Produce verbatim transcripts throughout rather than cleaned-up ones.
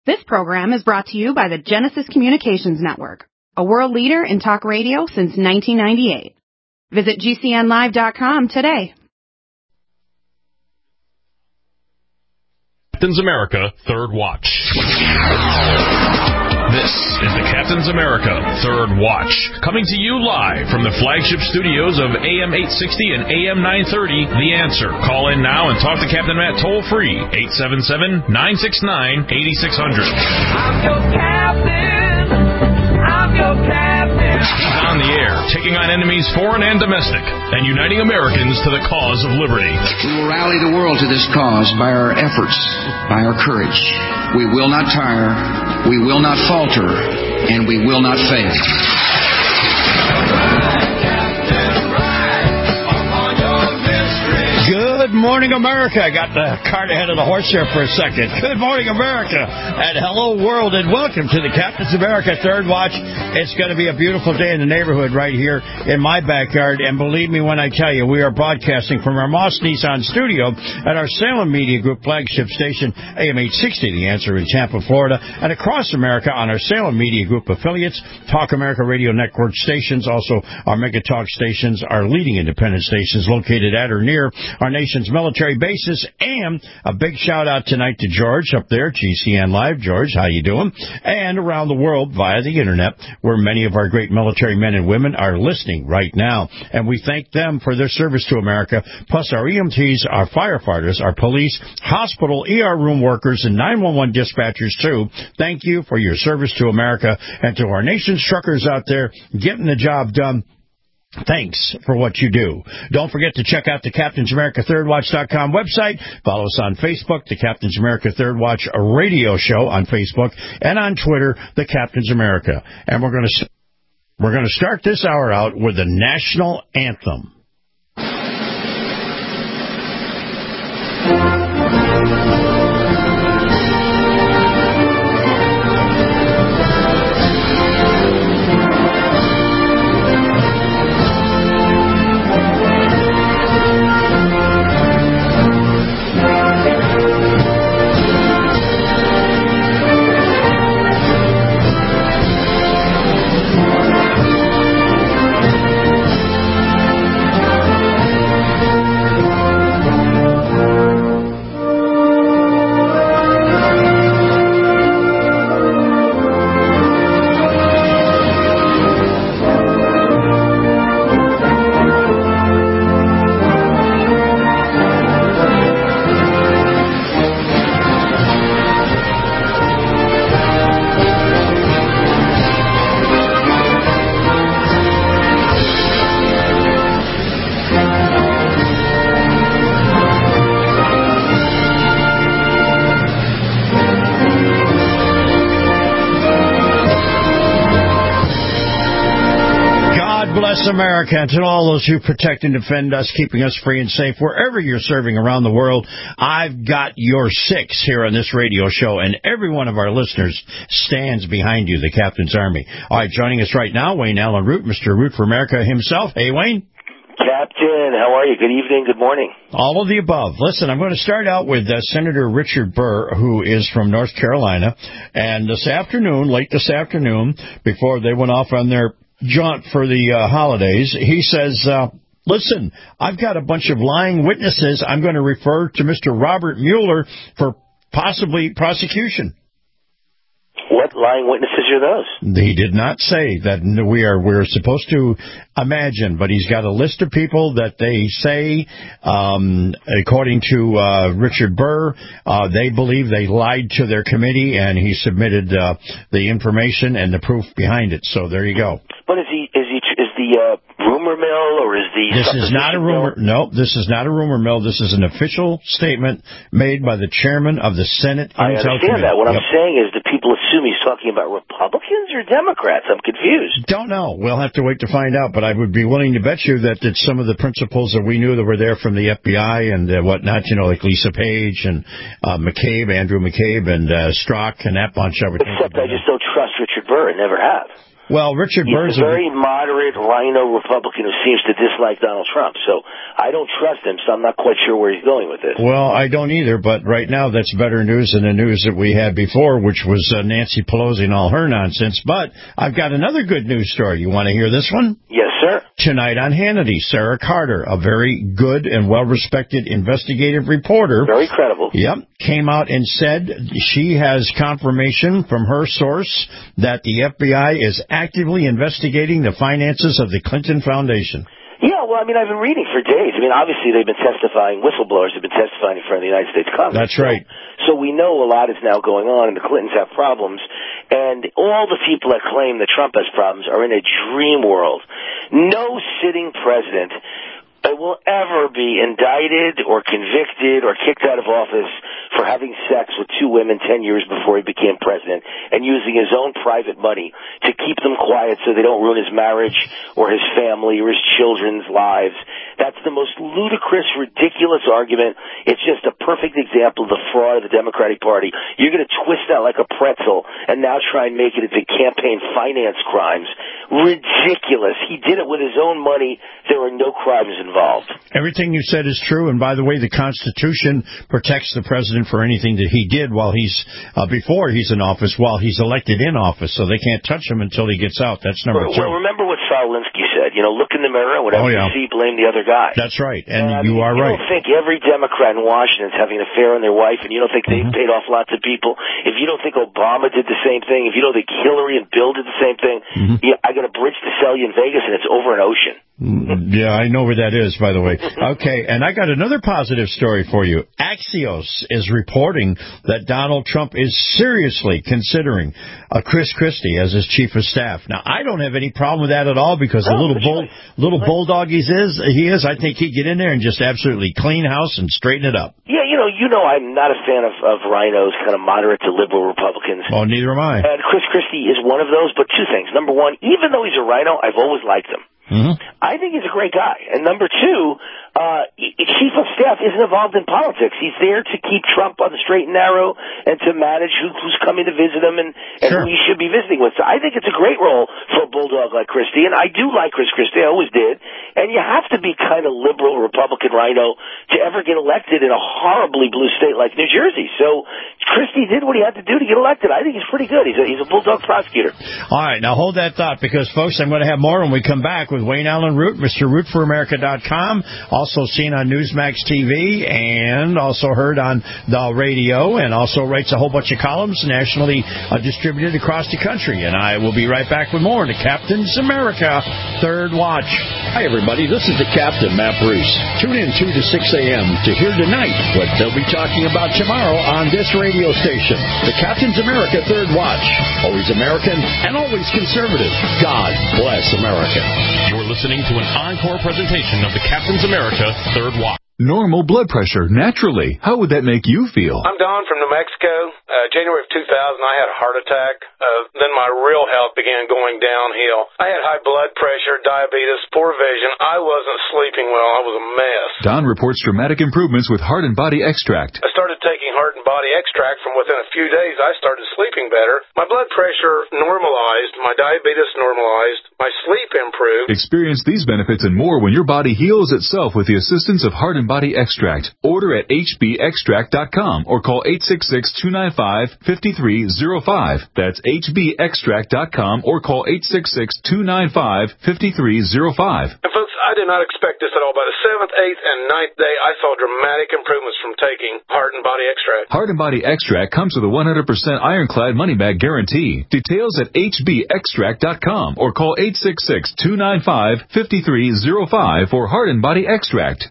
This program is brought to you by the Genesis Communications Network, a world leader in talk radio since nineteen ninety-eight. Visit G C N live dot com today. Captain's America Third Watch. This is the Captain's America Third Watch, coming to you live from the flagship studios of A M eight sixty and A M nine thirty, The Answer. Call in now and talk to Captain Matt toll-free, eight seven seven, nine six nine, eight six zero zero. I'm your captain. I'm your captain. He's on the air, taking on enemies foreign and domestic, and uniting Americans to the cause of liberty. We will rally the world to this cause by our efforts, by our courage. We will not tire, we will not falter, and we will not fail. Good morning, America. I got the cart ahead of the horse here for a second. Good morning, America, and hello, world, and welcome to the Captain's America Third Watch. It's going to be a beautiful day in the neighborhood right here in my backyard, and believe me when I tell you, we are broadcasting from our Moss Nissan studio at our Salem Media Group flagship station, A M eight sixty, The Answer in Tampa, Florida, and across America on our Salem Media Group affiliates, Talk America Radio Network stations, also our Mega Talk stations, our leading independent stations located at or near our nation's military bases, and a big shout-out tonight to George up there, G C N Live. George, how you doing? And around the world via the Internet, where many of our great military men and women are listening right now. And we thank them for their service to America, plus our E M Ts, our firefighters, our police, hospital, E R room workers, and nine one one dispatchers, too. Thank you for your service to America, and to our nation's truckers out there getting the job done. Thanks for what you do. Don't forget to check out the Captain's America Third Watch dot com website. Follow us on Facebook, the Captain's America Third Watch radio show on Facebook, and on Twitter, the Captain's America. And we're going to we're going to start this hour out with the national anthem. America, and to all those who protect and defend us, keeping us free and safe wherever you're serving around the world. I've got your six here on this radio show, and every one of our listeners stands behind you, the Captain's Army. All right, joining us right now, Wayne Allen Root, Mister Root for America himself. Hey, Wayne. Captain, how are you? Good evening, good morning. All of the above. Listen, I'm going to start out with uh, Senator Richard Burr, who is from North Carolina, and this afternoon, late this afternoon, before they went off on their jaunt for the uh, holidays, he says, uh, listen, I've got a bunch of lying witnesses. I'm going to refer to Mister Robert Mueller for possibly prosecution. What lying witnesses are those? He did not say that we are we're supposed to imagine, but he's got a list of people that they say, um, according to uh, Richard Burr, uh, they believe they lied to their committee, and he submitted uh, the information and the proof behind it. So there you go. But is he is he is the uh, rumor mill, or is the this is not a rumor? Mill? No, this is not a rumor mill. This is an official statement made by the chairman of the Senate I Intel understand Committee. that. What Yep. I'm saying is, do people assume he's talking about Republicans or Democrats? I'm confused. Don't know. We'll have to wait to find out. But I would be willing to bet you that it's some of the principals that we knew that were there from the F B I and uh, whatnot. You know, like Lisa Page and uh, McCabe, Andrew McCabe, and uh, Strzok, and that bunch of it. Except I just don't trust Richard Burr. I never have. Well, Richard He's Burr's a very moderate, rhino Republican who seems to dislike Donald Trump. So I don't trust him, so I'm not quite sure where he's going with this. Well, I don't either, but right now that's better news than the news that we had before, which was uh, Nancy Pelosi and all her nonsense. But I've got another good news story. You want to hear this one? Yes, sir. Tonight on Hannity, Sarah Carter, a very good and well-respected investigative reporter. Very credible. Yep. Came out and said she has confirmation from her source that the F B I is actively investigating the finances of the Clinton Foundation. Yeah, well, I mean, I've been reading for days. I mean, obviously they've been testifying, whistleblowers have been testifying in front of the United States Congress. That's right. So we know a lot is now going on, and the Clintons have problems. And all the people that claim that Trump has problems are in a dream world. No sitting president will ever be indicted or convicted or kicked out of office for having sex with two women ten years before he became president and using his own private money to keep them quiet so they don't ruin his marriage or his family or his children's lives. That's the most ludicrous, ridiculous argument. It's just a perfect example of the fraud of the Democratic Party. You're going to twist that like a pretzel and now try and make it into campaign finance crimes. Ridiculous. He did it with his own money. There were no crimes involved. Everything you said is true, and by the way, the Constitution protects the president for anything that he did while he's uh, before he's in office, while he's elected in office, so they can't touch him until he gets out. That's number well, two. Well, remember what Saul Alinsky said. You know, look in the mirror, and whatever oh, yeah. you see, blame the other guy. That's right, and, and you I mean, are you right. You don't think every Democrat in Washington is having an affair on their wife, and you don't think they've mm-hmm. paid off lots of people. If you don't think Obama did the same thing, if you don't think Hillary and Bill did the same thing, mm-hmm. yeah, I got a bridge to sell you in Vegas, and it's over an ocean. Yeah, I know where that is, by the way. Okay, and I got another positive story for you. Axios is reporting that Donald Trump is seriously considering uh, Chris Christie as his chief of staff. Now, I don't have any problem with that at all because no, the little bull, sure. little bulldog he is, he is, I think he'd get in there and just absolutely clean house and straighten it up. Yeah, you know, you know, I'm not a fan of, of rhinos, kind of moderate to liberal Republicans. Oh, neither am I. And Chris Christie is one of those, but two things. Number one, even though he's a rhino, I've always liked him. Mm-hmm. I think he's a great guy. And number two, uh, chief of staff isn't involved in politics. He's there to keep Trump on the straight and narrow and to manage who, who's coming to visit him and, and sure. who he should be visiting with. So I think it's a great role for a bulldog like Christie. And I do like Chris Christie. I always did. And you have to be kind of liberal Republican rhino to ever get elected in a horribly blue state like New Jersey. So Christie did what he had to do to get elected. I think he's pretty good. He's a, he's a bulldog prosecutor. All right. Now hold that thought because, folks, I'm going to have more when we come back with Wayne Allen Root, Mister Root for America dot com, also seen on Newsmax T V and also heard on the radio, and also writes a whole bunch of columns nationally uh, distributed across the country. And I will be right back with more to Captain's America Third Watch. Hi, everybody. This is the Captain, Matt Bruce. Tune in two to six a.m. to hear tonight what they'll be talking about tomorrow on this radio station. The Captain's America Third Watch. Always American and always conservative. God bless America. You're listening to an encore presentation of the Captain's America Third Watch. Normal blood pressure, naturally. How would that make you feel? I'm Don from New Mexico. Uh, January of two thousand, I had a heart attack. Uh, then my real health began going downhill. I had high blood pressure, diabetes, poor vision. I wasn't sleeping well. I was a mess. Don reports dramatic improvements with Heart and Body Extract. I started taking Heart and Body Extract. From within a few days, I started sleeping better. My blood pressure normalized. My diabetes normalized. My sleep improved. Experience these benefits and more when your body heals itself with the assistance of Heart and Body Extract. Order at H B extract dot com or call eight six six, two nine five, five three zero five. That's H B extract dot com or call eight six six, two nine five, five three zero five. And folks, I did not expect this at all. By the seventh, eighth, and ninth day, I saw dramatic improvements from taking Heart and Body Extract. Heart and Body Extract comes with a one hundred percent ironclad money-back guarantee. Details at H B extract dot com or call eight six six, two nine five, five three zero five for Heart and Body Extract.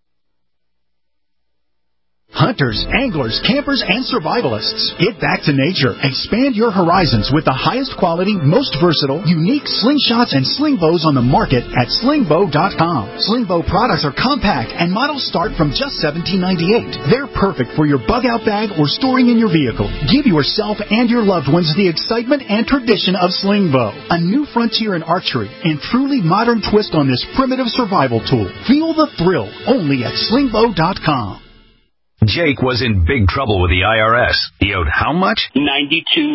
Hunters, anglers, campers, and survivalists. Get back to nature. Expand your horizons with the highest quality, most versatile, unique slingshots and sling bows on the market at sling bow dot com. Sling bow products are compact and models start from just seventeen ninety-eight. They're perfect for your bug-out bag or storing in your vehicle. Give yourself and your loved ones the excitement and tradition of sling bow. A new frontier in archery and truly modern twist on this primitive survival tool. Feel the thrill only at sling bow dot com. Jake was in big trouble with the I R S. He owed how much? ninety-two thousand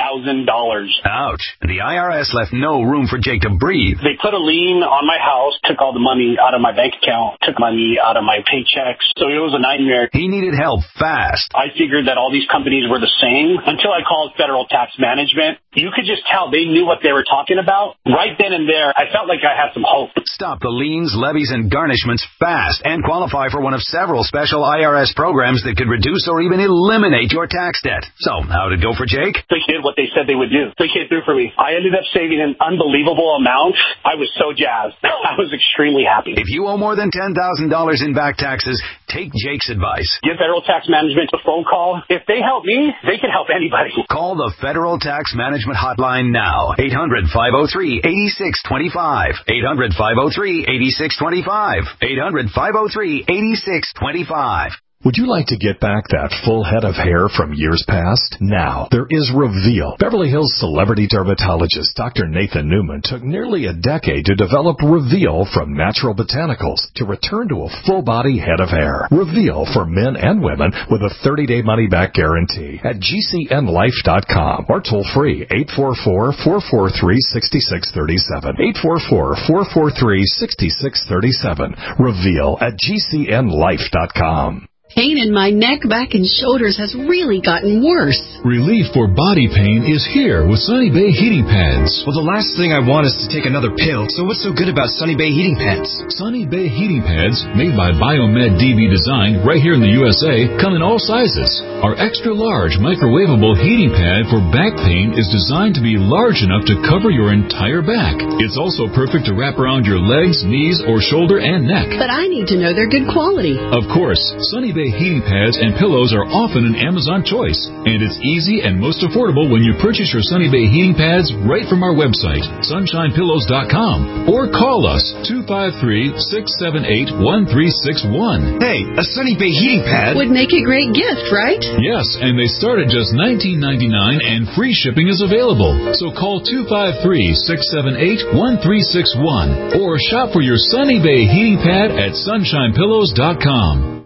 thousand dollars. Ouch. The I R S left no room for Jake to breathe. They put a lien on my house, took all the money out of my bank account, took money out of my paychecks. So it was a nightmare. He needed help fast. I figured that all these companies were the same until I called Federal Tax Management. You could just tell they knew what they were talking about. Right then and there, I felt like I had some hope. Stop the liens, levies, and garnishments fast and qualify for one of several special I R S programs that could reduce or even eliminate your tax debt. So, how'd it go for Jake? They did what they said they would do. They came through for me. I ended up saving an unbelievable amount. I was so jazzed. I was extremely happy. If you owe more than ten thousand dollars in back taxes, take Jake's advice. Give Federal Tax Management a phone call. If they help me, they can help anybody. Call the Federal Tax Management Hotline now. eight hundred, five oh three, eight six two five. eight hundred, five oh three, eight six two five. eight hundred, five oh three, eight six two five. Would you like to get back that full head of hair from years past? Now, there is Reveal. Beverly Hills celebrity dermatologist Doctor Nathan Newman took nearly a decade to develop Reveal from natural botanicals to return to a full-body head of hair. Reveal for men and women with a thirty-day money-back guarantee at G C N life dot com or toll-free eight four four, four four three, six six three seven. eight four four, four four three, six six three seven. Reveal at G C N life dot com. Pain in my neck, back, and shoulders has really gotten worse. Relief for body pain is here with Sunny Bay heating pads. Well, the last thing I want is to take another pill, so what's so good about Sunny Bay heating pads? Sunny Bay heating pads, made by Biomed D V Design right here in the U S A, come in all sizes. Our extra large microwavable heating pad for back pain is designed to be large enough to cover your entire back. It's also perfect to wrap around your legs, knees, or shoulder and neck. But I need to know they're good quality. Of course, Sunny Bay heating pads and pillows are often an Amazon choice, and it's easy and most affordable when you purchase your Sunny Bay heating pads right from our website, sunshine pillows dot com, or call us two five three, six seven eight, one three six one. Hey, a Sunny Bay heating pad would make a great gift, right? Yes, and they start at just nineteen ninety-nine, and free shipping is available. So call two five three, six seven eight, one three six one or shop for your Sunny Bay heating pad at sunshine pillows dot com.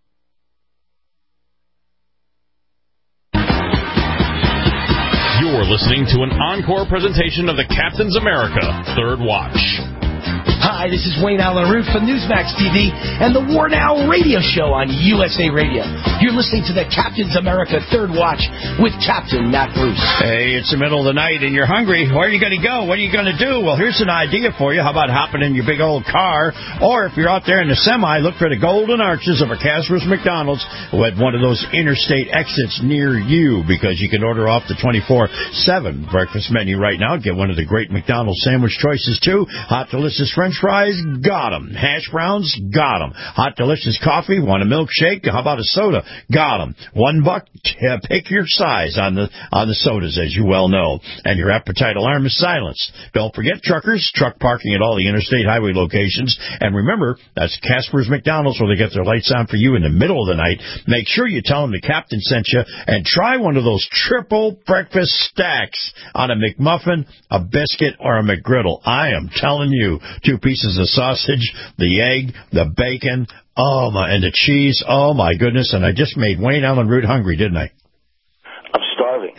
You're listening to an encore presentation of the Captain's America Third Watch. Hi, this is Wayne Allen Root from Newsmax T V and the War Now radio show on U S A Radio. You're listening to the Captain's America Third Watch with Captain Matt Bruce. Hey, it's the middle of the night and you're hungry. Where are you going to go? What are you going to do? Well, here's an idea for you. How about hopping in your big old car? Or if you're out there in the semi, look for the golden arches of a Casper's McDonald's at one of those interstate exits near you, because you can order off the twenty-four seven breakfast menu right now. Get one of the great McDonald's sandwich choices, too. Hot, delicious French fries, got them. Hash browns, got them. Hot, delicious coffee, want a milkshake? How about a soda? Got them. One buck, uh, pick your size on the on the sodas, as you well know. And your appetite alarm is silenced. Don't forget truckers, truck parking at all the interstate highway locations. And remember, that's Casper's McDonald's, where they get their lights on for you in the middle of the night. Make sure you tell them the captain sent you, and try one of those triple breakfast stacks on a McMuffin, a biscuit, or a McGriddle. I am telling you, two pieces of sausage, the egg, the bacon, oh my, and the cheese. Oh my goodness! And I just made Wayne Allen Root hungry, didn't I? I'm starving.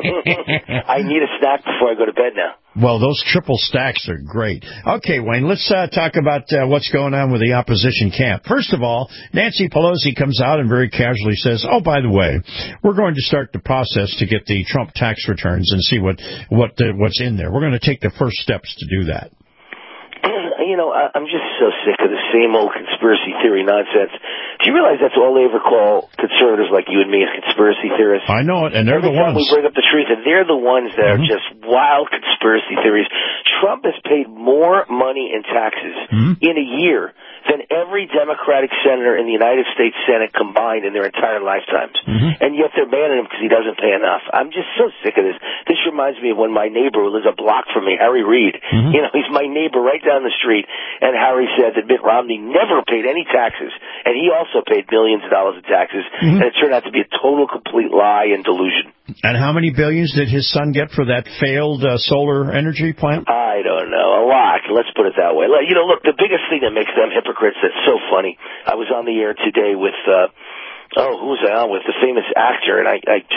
I need a snack before I go to bed now. Well, those triple stacks are great. Okay, Wayne, let's uh, talk about uh, what's going on with the opposition camp. First of all, Nancy Pelosi comes out and very casually says, oh, by the way, we're going to start the process to get the Trump tax returns and see what, what the, what's in there. We're going to take the first steps to do that. You know, I'm just so sick of the same old conspiracy theory nonsense. Do you realize that's all they ever call conservatives like you and me as conspiracy theorists? I know it, and they're Every the time ones. we bring up the truth, and they're the ones that mm-hmm. are just wild conspiracy theories. Trump has paid more money in taxes mm-hmm. in a year than every Democratic senator in the United States Senate combined in their entire lifetimes. Mm-hmm. And yet they're banning him because he doesn't pay enough. I'm just so sick of this. This reminds me of when my neighbor who lives a block from me, Harry Reid, mm-hmm. you know, he's my neighbor right down the street, and Harry said that Mitt Romney never paid any taxes, and he also paid millions of dollars in taxes, mm-hmm. and it turned out to be a total, complete lie and delusion. And how many billions did his son get for that failed uh, solar energy plant? I don't know. A lot. Let's put it that way. You know, look, the biggest thing that makes them hypocrites that's so funny, I was on the air today with, uh, oh, who was I on with? The famous actor, and I, I,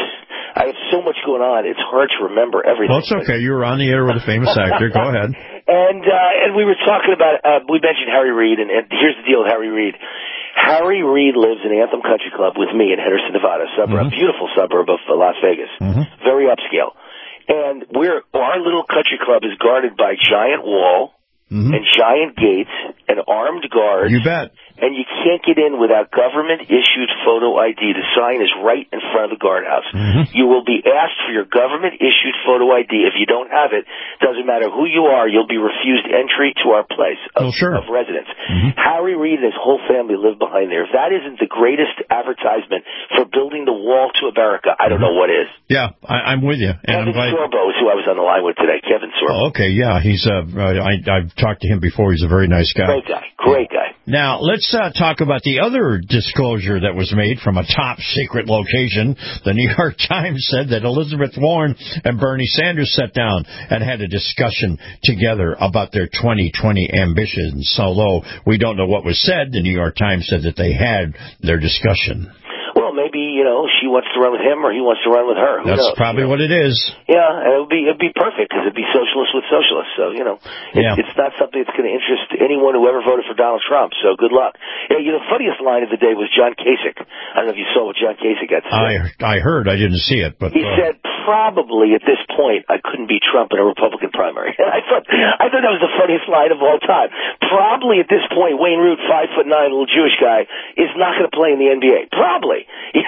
I have so much going on, it's hard to remember everything. Well, it's okay. You were on the air with a famous actor. Go ahead. And uh, and we were talking about, uh, we mentioned Harry Reid, and, and here's the deal with Harry Reid. Harry Reid lives in Anthem Country Club with me in Henderson, Nevada, a suburb, mm-hmm. a beautiful suburb of uh, Las Vegas, mm-hmm. very upscale. And we're our little country club is guarded by giant wall mm-hmm. and giant gates and armed guards. You bet. And you can't get in without government-issued photo I D. The sign is right in front of the guardhouse. Mm-hmm. You will be asked for your government-issued photo I D. If you don't have it, doesn't matter who you are, you'll be refused entry to our place of, oh, sure. of residence. Mm-hmm. Harry Reid and his whole family live behind there. If that isn't the greatest advertisement for building the wall to America, I don't mm-hmm. know what is. Yeah, I, I'm with you. And Kevin I'm glad... Sorbo is who I was on the line with today. Kevin Sorbo. Oh, okay, yeah, he's uh, I, I've talked to him before. He's a very nice guy. Great guy. Great guy. Now, let's uh, talk about the other disclosure that was made from a top-secret location. The New York Times said that Elizabeth Warren and Bernie Sanders sat down and had a discussion together about their twenty twenty ambitions. Although we don't know what was said, the New York Times said that they had their discussion. Well, maybe, you know, she wants to run with him or he wants to run with her. Who That's knows? probably you know? what it is. Yeah, and it would be, it'd be perfect because it'd be socialist with socialists. So, you know, it, yeah. it's not something that's going to interest anyone who ever voted for Donald Trump. So good luck. Yeah, you know, the funniest line of the day was John Kasich. I don't know if you saw what John Kasich had to say. I, I heard. I didn't see it. But He uh, said, probably at this point, I couldn't beat Trump in a Republican primary. And I thought, I thought that was the funniest line of all time. Probably at this point, Wayne Root, five foot nine, little Jewish guy, is not going to play in the N B A. Probably.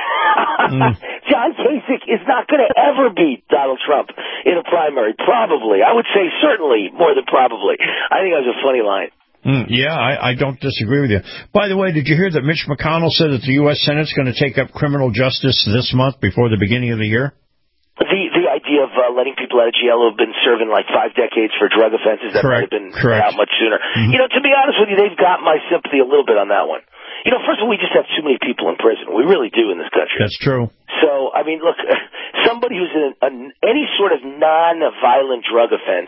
mm. John Kasich is not going to ever beat Donald Trump in a primary. Probably. I would say certainly more than probably. I think that was a funny line. Mm, yeah, I, I don't disagree with you. By the way, did you hear that Mitch McConnell said that the U S Senate's going to take up criminal justice this month before the beginning of the year? The the idea of uh, letting people out of jail who have been serving like five decades for drug offenses that Correct. might have been Correct. out much sooner. Mm-hmm. You know, to be honest with you, they've got my sympathy a little bit on that one. You know, first of all, we just have too many people in prison. We really do in this country. That's true. So, I mean, look, somebody who's in a, any sort of non-violent drug offense,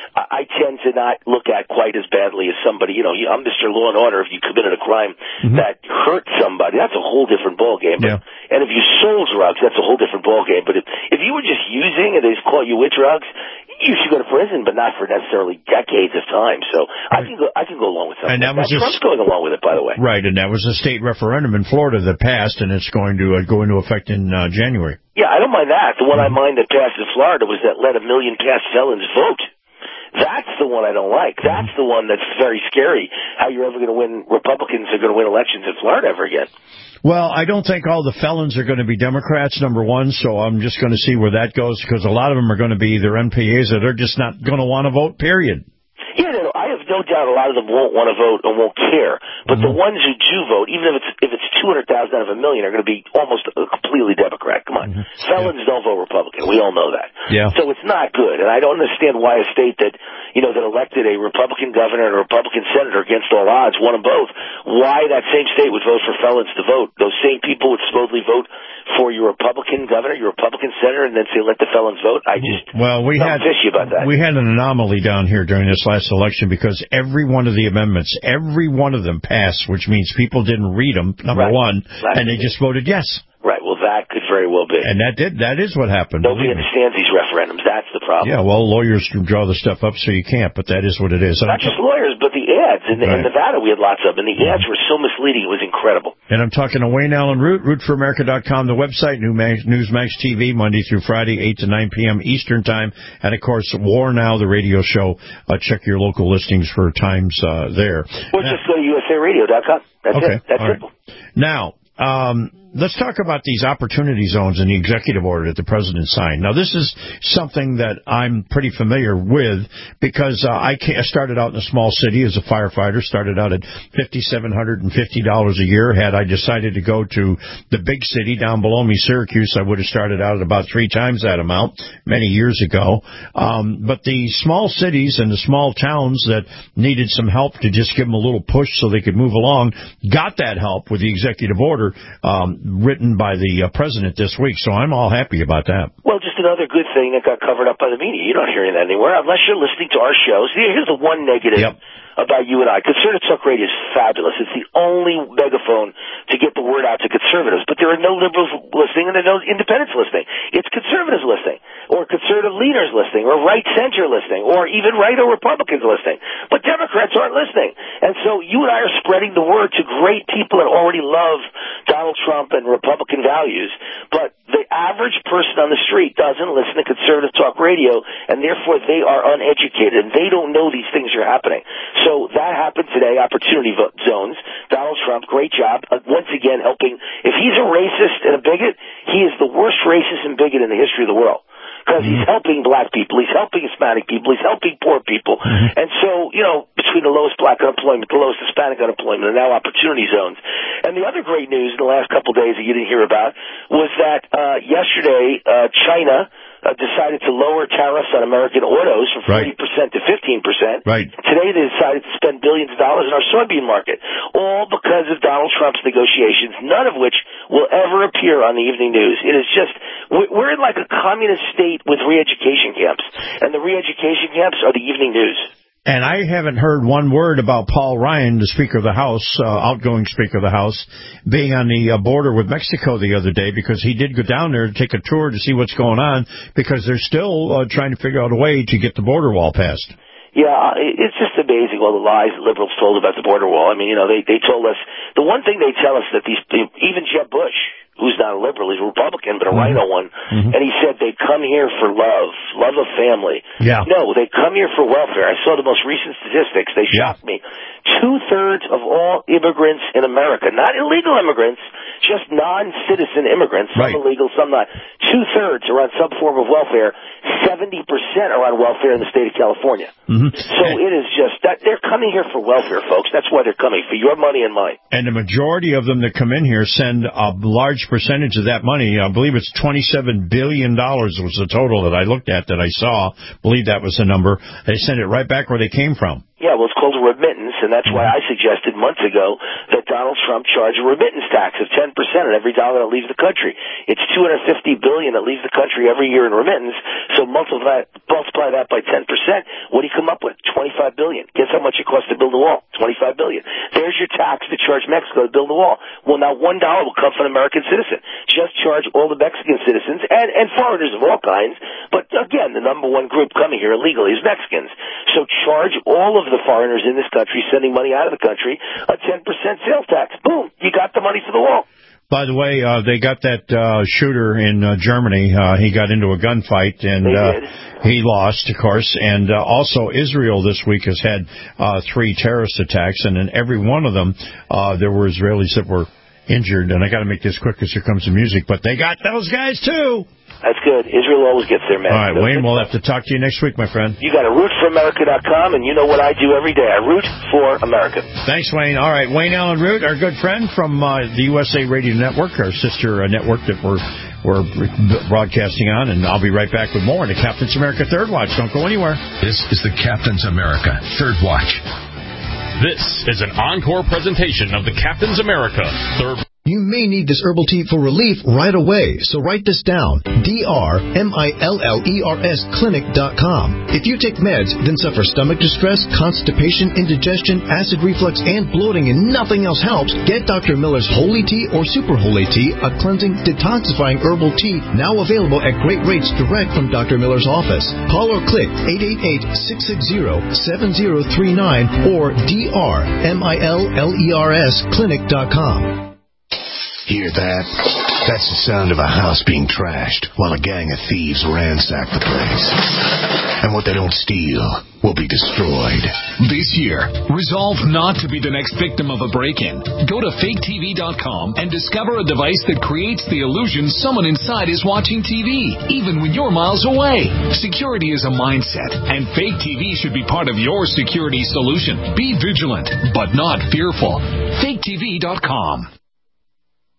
I tend to not look at quite as badly as somebody, you know, I'm Mister Law and Order. If you committed a crime mm-hmm. that hurt somebody, that's a whole different ballgame. Yeah. And if you sold drugs, that's a whole different ballgame. But if, if you were just using and they just caught you with drugs, you should go to prison, but not for necessarily decades of time. So I can go, I can go along with something. And that was that. Trump's going along with it, by the way. Right, and that was a state referendum in Florida that passed, and it's going to uh, go into effect in uh, January. Yeah, I don't mind that. The one mm-hmm. I mind that passed in Florida was that let a million past felons vote. That's the one I don't like. That's the one that's very scary. How you're ever going to win, Republicans are going to win elections in Florida ever again. Well, I don't think all the felons are going to be Democrats, number one, so I'm just going to see where that goes, because a lot of them are going to be either N P As or they're just not going to want to vote, period. Yeah, no, I have no doubt a lot of them won't want to vote and won't care. But mm-hmm. the ones who do vote, even if it's if it's two hundred thousand out of a million, are going to be almost completely Democrat. Come on. Mm-hmm. Felons yeah. don't vote Republican. We all know that. Yeah. So it's not good. And I don't understand why a state that, you know, that elected a Republican governor and a Republican senator against all odds, won them both, why that same state would vote for felons to vote. Those same people would supposedly vote for your Republican governor, your Republican senator, and then say let the felons vote. I just well, we I'm had fishy about that. We had an anomaly down here during this last election because every one of the amendments, every one of them passed, which means people didn't read them, number right. one, That's and they just voted yes. Right, well, that could very well be. And that did. That is what happened. Nobody understands these referendums. That's the problem. Yeah, well, lawyers draw the stuff up so you can't, but that is what it is. Not just lawyers, but the ads. In, right. in Nevada, we had lots of them, and the ads were so misleading. It was incredible. And I'm talking to Wayne Allen Root, root for america dot com, the website, Newsmax T V, Monday through Friday, eight to nine p.m. Eastern Time. And, of course, War Now, the radio show. Uh, check your local listings for times uh, there. Or now, just go to U S A radio dot com. That's okay, it. That's all simple. Right. Now, um, let's talk about these opportunity zones in the executive order that the president signed. Now, this is something that I'm pretty familiar with because uh, I started out in a small city as a firefighter, started out at five thousand seven hundred fifty dollars a year. Had I decided to go to the big city down below me, Syracuse, I would have started out at about three times that amount many years ago. Um, but the small cities and the small towns that needed some help to just give them a little push so they could move along got that help with the executive order um, written by the uh, president this week. So I'm all happy about that. Well, just another good thing that got covered up by the media. You don't hear that anywhere unless you're listening to our shows. Here's the one negative. Yep. about you and I. Conservative Talk Radio is fabulous. It's the only megaphone to get the word out to conservatives. But there are no liberals listening and there are no independents listening. It's conservatives listening, or conservative leaders listening, or right-center listening, or even right or Republicans listening. But Democrats aren't listening. And so you and I are spreading the word to great people that already love Donald Trump and Republican values. But the average person on the street doesn't listen to Conservative Talk Radio, and therefore they are uneducated, and they don't know these things are happening. So that happened today, Opportunity Zones. Donald Trump, great job, uh, once again helping. If he's a racist and a bigot, he is the worst racist and bigot in the history of the world. Because he's helping black people, he's helping Hispanic people, he's helping poor people. Mm-hmm. And so, you know, between the lowest black unemployment, the lowest Hispanic unemployment, and now opportunity zones. And the other great news in the last couple of days that you didn't hear about was that uh, yesterday uh, China uh, decided to lower tariffs on American autos from forty percent right. to fifteen percent. Right. Today they decided to spend billions of dollars in our soybean market, all because of Donald Trump's negotiations, none of which will ever appear on the evening news. It is just, we're in like a communist state with re-education camps, and the re-education camps are the evening news. And I haven't heard one word about Paul Ryan, the Speaker of the House, uh, outgoing Speaker of the House, being on the uh, border with Mexico the other day, because he did go down there to take a tour to see what's going on, because they're still uh, trying to figure out a way to get the border wall passed. Yeah, it's just amazing all the lies that liberals told about the border wall. I mean, you know, they, they told us, the one thing they tell us that these, even Jeb Bush, who's not a liberal, he's a Republican, but a mm-hmm. rhino one, mm-hmm. and he said they come here for love, love of family. Yeah. No, they come here for welfare. I saw the most recent statistics. They shocked yeah. me. Two-thirds of all immigrants in America, not illegal immigrants, just non-citizen immigrants, some right. illegal, some not. Two-thirds are on some form of welfare. seventy percent are on welfare in the state of California. Mm-hmm. So it is just that they're coming here for welfare, folks. That's why they're coming, for your money and mine. And the majority of them that come in here send a large percentage of that money. I believe it's twenty-seven billion dollars was the total that I looked at, that I saw. I believe that was the number. They send it right back where they came from. Yeah, well, it's called a remittance, and that's why I suggested months ago that Donald Trump charge a remittance tax of ten percent on every dollar that leaves the country. It's two hundred fifty billion dollars that leaves the country every year in remittance, so multiply, multiply that by ten percent. What do you come up with? twenty-five billion dollars. Guess how much it costs to build a wall? twenty-five billion dollars. There's your tax to charge Mexico to build a wall. Well, now one dollar will come from an American citizen. Just charge all the Mexican citizens and, and foreigners of all kinds, but again, the number one group coming here illegally is Mexicans. So charge all of the foreigners in this country sending money out of the country a ten percent sales tax. Boom, you got the money for the wall. By the way, uh, they got that uh, shooter in uh, Germany. Uh, he got into a gunfight, and uh, he lost, of course. And uh, also, Israel this week has had uh, three terrorist attacks, and in every one of them, uh, there were Israelis that were injured. And I got to make this quick because here comes the music, but they got those guys, too. That's good. Israel always gets there, man. All right, Wayne, we'll have to talk to you next week, my friend. You got to root for America dot com, and you know what I do every day. I root for America. Thanks, Wayne. All right, Wayne Allen Root, our good friend from uh, the U S A Radio Network, our sister uh, network that we're, we're broadcasting on, and I'll be right back with more on the Captain's America Third Watch. Don't go anywhere. This is the Captain's America Third Watch. This is an encore presentation of the Captain's America Third Watch. You may need this herbal tea for relief right away, so write this down. D R M I L L E R S clinic dot com. If you take meds, then suffer stomach distress, constipation, indigestion, acid reflux, and bloating, and nothing else helps, get Doctor Miller's Holy Tea or Super Holy Tea, a cleansing, detoxifying herbal tea, now available at great rates direct from Doctor Miller's office. Call or click eight eight eight, six six zero, seven zero three nine or D R M I L L E R S clinic dot com. Hear that? That's the sound of a house being trashed while a gang of thieves ransack the place. And what they don't steal will be destroyed. This year, resolve not to be the next victim of a break-in. Go to fake T V dot com and discover a device that creates the illusion someone inside is watching T V, even when you're miles away. Security is a mindset, and Fake T V should be part of your security solution. Be vigilant, but not fearful. fake T V dot com.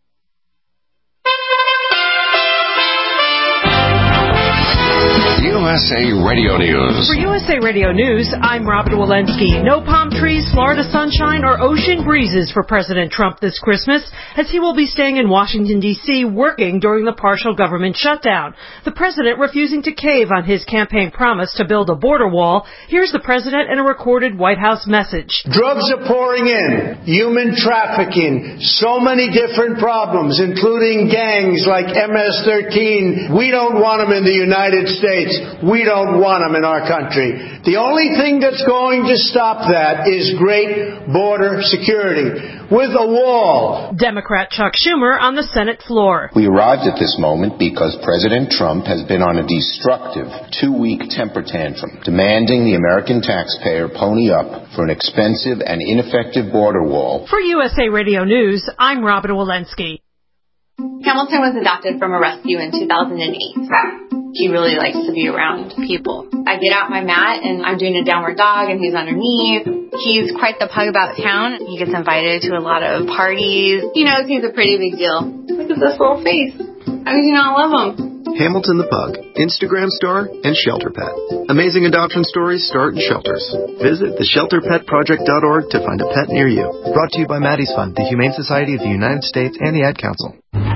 You don't S A Radio News. For U S A Radio News, I'm Robin Walensky. No palm trees, Florida sunshine, or ocean breezes for President Trump this Christmas, as he will be staying in Washington, D C working during the partial government shutdown. The president refusing to cave on his campaign promise to build a border wall. Here's the president in a recorded White House message. Drugs are pouring in, human trafficking, so many different problems, including gangs like M S thirteen. We don't want them in the United States. We don't want them in our country. The only thing that's going to stop that is great border security with a wall. Democrat Chuck Schumer on the Senate floor. We arrived at this moment because President Trump has been on a destructive two-week temper tantrum, demanding the American taxpayer pony up for an expensive and ineffective border wall. For U S A Radio News, I'm Robin Walensky. Hamilton was adopted from a rescue in two thousand eight. He really likes to be around people. I get out my mat and I'm doing a downward dog and he's underneath. He's quite the pug about town. He gets invited to a lot of parties. He knows he's a pretty big deal. Look at this little face. How could you not love him? Hamilton the Pug, Instagram star, and Shelter Pet. Amazing adoption stories start in shelters. Visit the shelter pet project dot org to find a pet near you. Brought to you by Maddie's Fund, the Humane Society of the United States, and the Ad Council.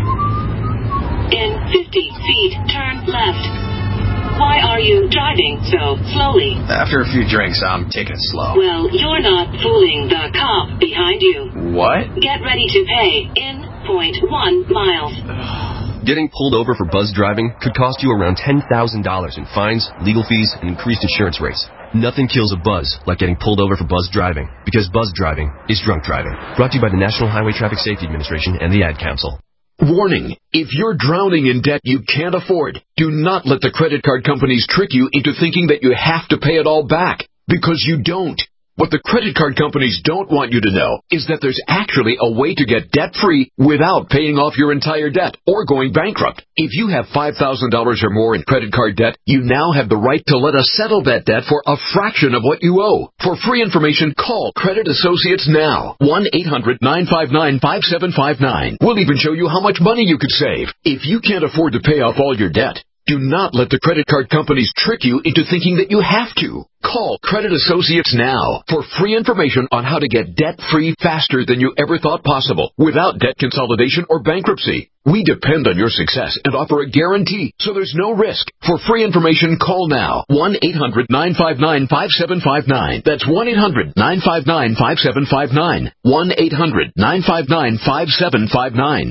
In fifty feet, turn left. Why are you driving so slowly? After a few drinks, I'm taking it slow. Well, you're not fooling the cop behind you. What? Get ready to pay in point one miles. Getting pulled over for buzz driving could cost you around ten thousand dollars in fines, legal fees, and increased insurance rates. Nothing kills a buzz like getting pulled over for buzz driving, because buzz driving is drunk driving. Brought to you by the National Highway Traffic Safety Administration and the Ad Council. Warning, if you're drowning in debt you can't afford, do not let the credit card companies trick you into thinking that you have to pay it all back, because you don't. What the credit card companies don't want you to know is that there's actually a way to get debt-free without paying off your entire debt or going bankrupt. If you have five thousand dollars or more in credit card debt, you now have the right to let us settle that debt for a fraction of what you owe. For free information, call Credit Associates now. one eight hundred nine five nine five seven five nine. We'll even show you how much money you could save. If you can't afford to pay off all your debt, do not let the credit card companies trick you into thinking that you have to. Call Credit Associates now for free information on how to get debt-free faster than you ever thought possible without debt consolidation or bankruptcy. We depend on your success and offer a guarantee, so there's no risk. For free information, call now. one eight hundred nine five nine five seven five nine. That's one eight hundred nine five nine five seven five nine. one eight hundred nine five nine five seven five nine.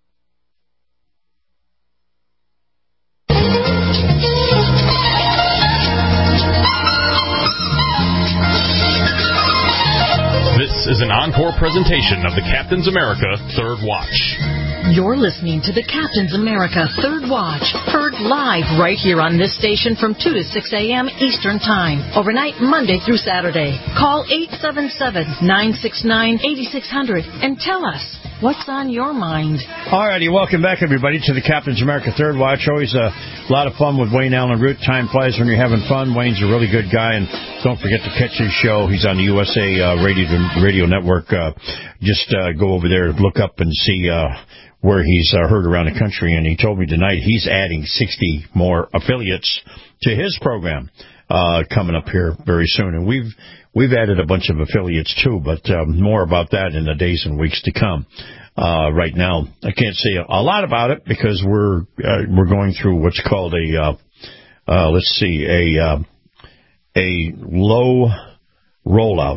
This is an encore presentation of the Captain's America Third Watch. You're listening to the Captain's America Third Watch, heard live right here on this station from two to six a.m. Eastern Time, overnight Monday through Saturday. Call eight seven seven, nine six nine, eight six zero zero and tell us what's on your mind. All righty, welcome back, everybody, to the Captain's America Third Watch. Always a lot of fun with Wayne Allen Root. Time flies when you're having fun. Wayne's a really good guy, and don't forget to catch his show. He's on the U S A uh, Radio Radio Network. Uh, just uh, go over there, look up, and see uh, where he's uh, heard around the country. And he told me tonight he's adding sixty more affiliates to his program uh, coming up here very soon. And we've we've added a bunch of affiliates too, but um, more about that in the days and weeks to come. Uh, right now, I can't say a lot about it because we're uh, we're going through what's called a uh, uh, let's see a uh, a low rollout.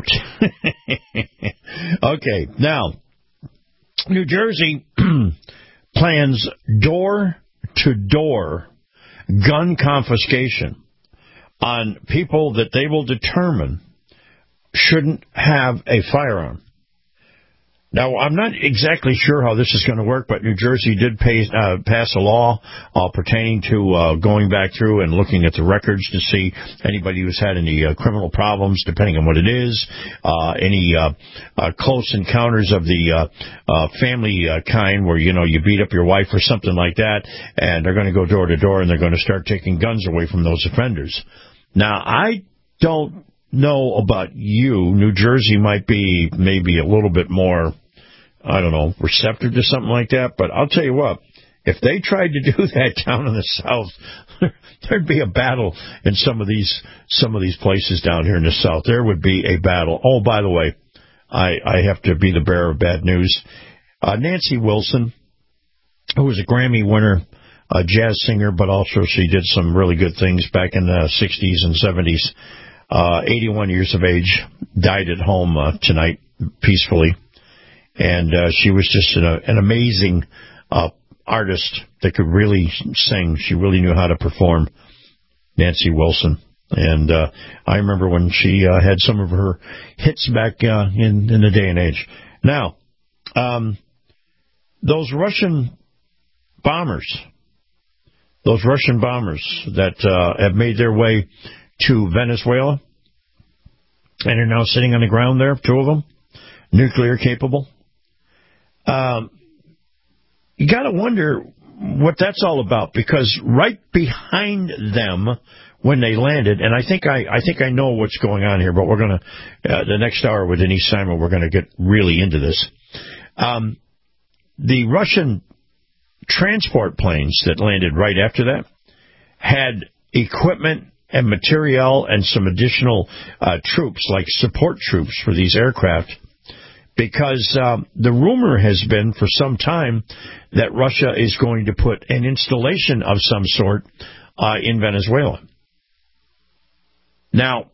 Okay, now New Jersey plans door-to-door gun confiscation on people that they will determine shouldn't have a firearm. Now, I'm not exactly sure how this is going to work, but New Jersey did pay, uh, pass a law uh, pertaining to uh, going back through and looking at the records to see anybody who's had any uh, criminal problems, depending on what it is, uh, any uh, uh, close encounters of the uh, uh, family uh, kind where, you know, you beat up your wife or something like that, and they're going to go door to door and they're going to start taking guns away from those offenders. Now, I don't know about you. New Jersey might be maybe a little bit more, I don't know, receptive to something like that. But I'll tell you what, if they tried to do that down in the South, there'd be a battle in some of these some of these places down here in the South. There would be a battle. Oh, by the way, I, I have to be the bearer of bad news. Uh, Nancy Wilson, who was a Grammy winner, a jazz singer, but also she did some really good things back in the sixties and seventies. Uh, eighty-one years of age, died at home uh, tonight peacefully. And uh, she was just an, an amazing uh, artist that could really sing. She really knew how to perform, Nancy Wilson. And uh, I remember when she uh, had some of her hits back uh, in, in the day and age. Now, um, those Russian bombers, those Russian bombers that uh, have made their way to Venezuela and are now sitting on the ground there, two of them, nuclear capable. Um, you got to wonder what that's all about, because right behind them when they landed, and I think I, I think I know what's going on here, but we're going to, uh, the next hour with Denise Simon, we're going to get really into this. Um, the Russian transport planes that landed right after that had equipment and material and some additional uh, troops, like support troops for these aircraft, because um, the rumor has been for some time that Russia is going to put an installation of some sort uh, in Venezuela. Now,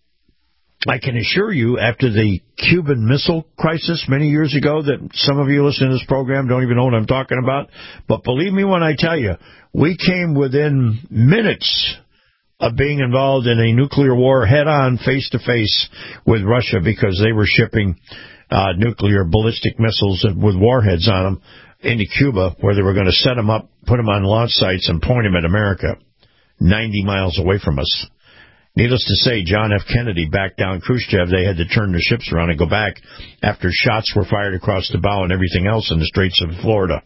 I can assure you, after the Cuban Missile Crisis many years ago, that some of you listening to this program don't even know what I'm talking about, but believe me when I tell you, we came within minutes of being involved in a nuclear war head-on, face-to-face with Russia, because they were shipping uh, nuclear ballistic missiles with warheads on them into Cuba, where they were going to set them up, put them on launch sites, and point them at America, ninety miles away from us. Needless to say, John F. Kennedy backed down Khrushchev. They had to turn the ships around and go back after shots were fired across the bow and everything else in the Straits of Florida.